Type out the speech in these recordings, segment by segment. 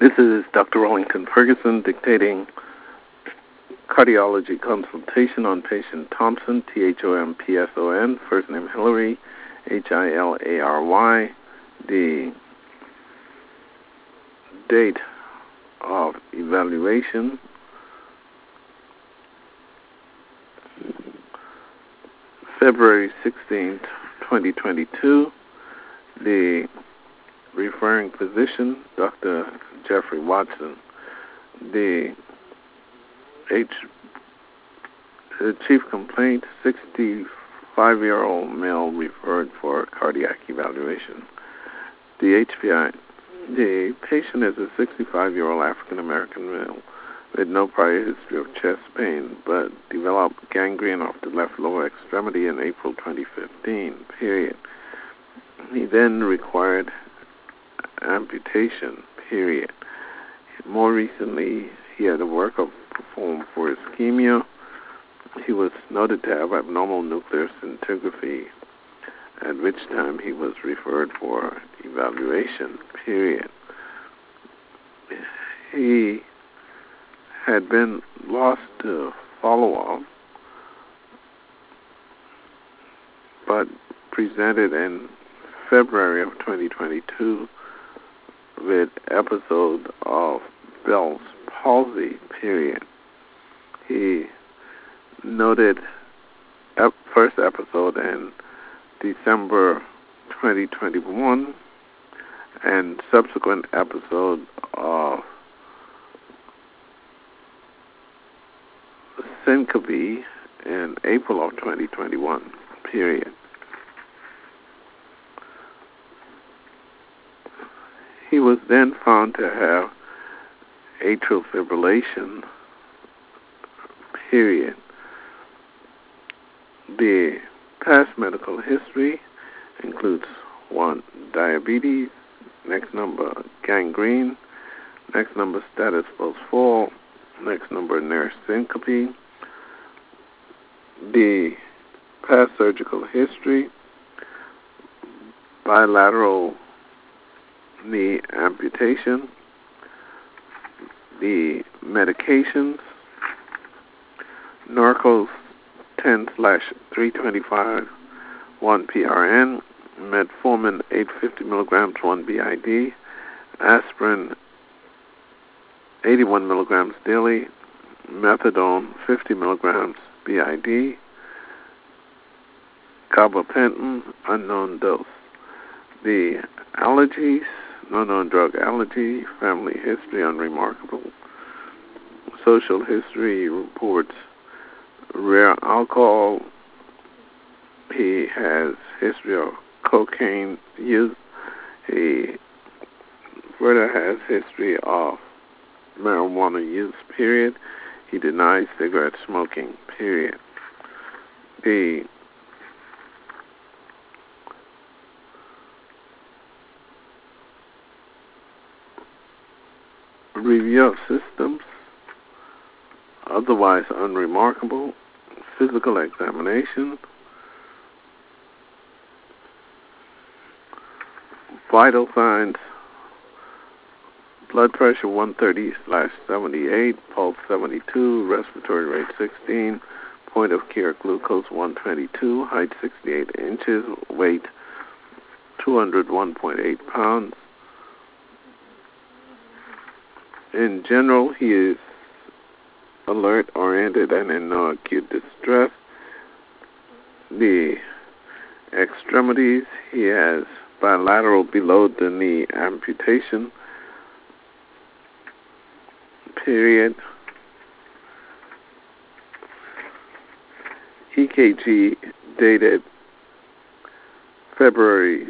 This is Dr. Rollington Ferguson dictating cardiology consultation on patient Thompson, Thompson, first name Hillary, Hilary. The date of evaluation, February 16th, 2022. The referring physician, Dr. Jeffrey Watson. The chief complaint, 65-year-old male referred for cardiac evaluation. The HPI. The patient is a 65-year-old African-American male with no prior history of chest pain, but developed gangrene of the left lower extremity in April 2015, period. He then required amputation, period. More recently, he had a workup performed for ischemia. He was noted to have abnormal nuclear scintigraphy, at which time he was referred for evaluation, period. He had been lost to follow-up, but presented in February of 2022 with episode of Bell's palsy, period. He noted first episode in December 2021 and subsequent episode of syncope in April of 2021, period. He was then found to have atrial fibrillation, period. The past medical history includes 1, diabetes, next number, gangrene, next number, status post-fall, next number, near syncope. The past surgical history, bilateral knee amputation. The medications, Norcos 10/325, 1 PRN, metformin 850 milligrams, 1 BID, aspirin 81 milligrams daily, methadone 50 milligrams BID, carbapenem, unknown dose. The allergies, no known drug allergy, family history unremarkable. Social history reports rare alcohol. He has history of cocaine use. He further has history of marijuana use, period. He denies cigarette smoking, period. The review of systems, otherwise unremarkable. Physical examination, vital signs, blood pressure 130/78, pulse 72, respiratory rate 16, point of care glucose 122, height 68 inches, weight 201.8 pounds. In general, he is alert, oriented, and in no acute distress. The extremities, he has bilateral below the knee amputation, period. EKG dated February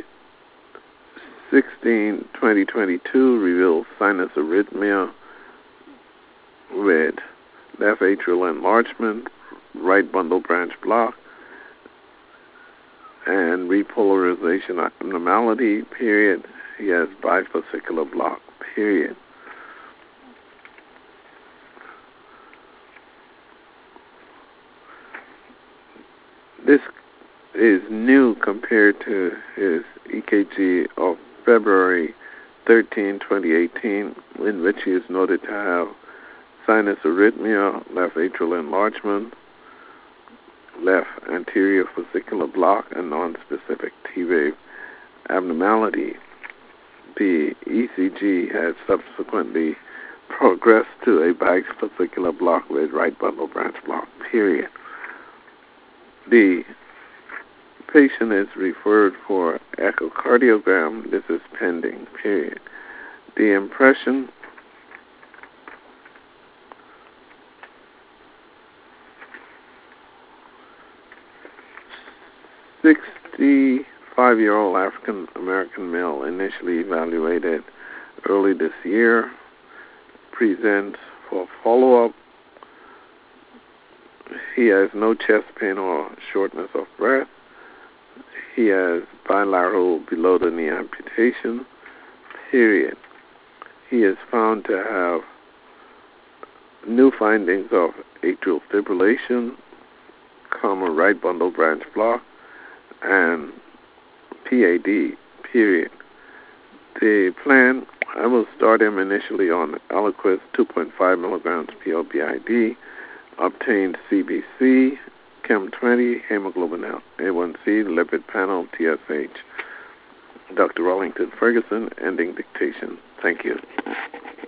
16, 2022 reveals sinus arrhythmia with left atrial enlargement, right bundle branch block, and repolarization abnormality, period. He has bifascicular block, period. This is new compared to his EKG of February 13/2018, in which he is noted to have sinus arrhythmia, left atrial enlargement, left anterior fascicular block, and non-specific T-wave abnormality. The ECG has subsequently progressed to a bifascicular block with right bundle branch block, period. The patient is referred for echocardiogram. This is pending, period. The impression "65-year-old African-American male initially evaluated early this year, presents for follow-up. He has no chest pain or shortness of breath. He has bilateral below-the-knee amputation, period. He is found to have new findings of atrial fibrillation, right bundle branch block, and PAD, period. The plan, I will start him initially on Eliquis 2.5 milligrams PLBID, obtained CBC, Chem 20, hemoglobin A1C, lipid panel, TSH. Dr. Wellington Ferguson, ending dictation. Thank you.